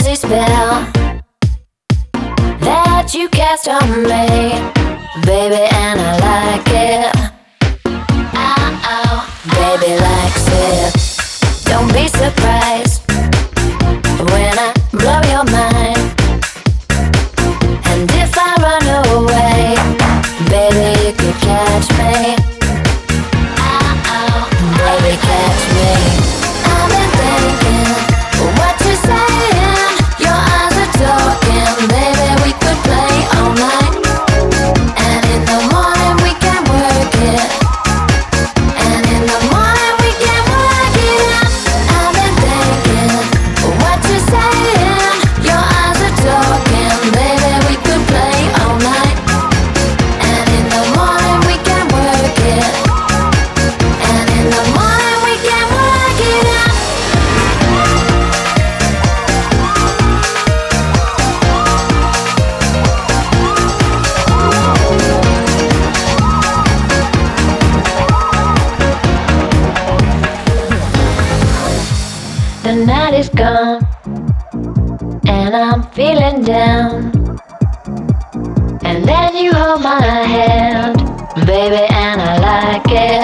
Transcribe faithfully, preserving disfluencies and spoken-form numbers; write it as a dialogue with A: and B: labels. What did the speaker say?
A: crazy spell that you cast on me, baby, and I like it. Oh, oh, baby likes it. Don't be surprised when I blow your mind. And if I run away, baby, you could catch me. Oh, oh, baby, catch me. I've been thinking what you're saying. Your eyes are talking, baby, we could play all night. And in the morning we can work it. And in the morning we can work it out. I've been thinking what you're saying. Your eyes are talking, baby, we could play all night. And in the morning we can work it. And in the morning we can work it out. The night is gone and I'm feeling down. And then you hold my hand, baby, and I like it.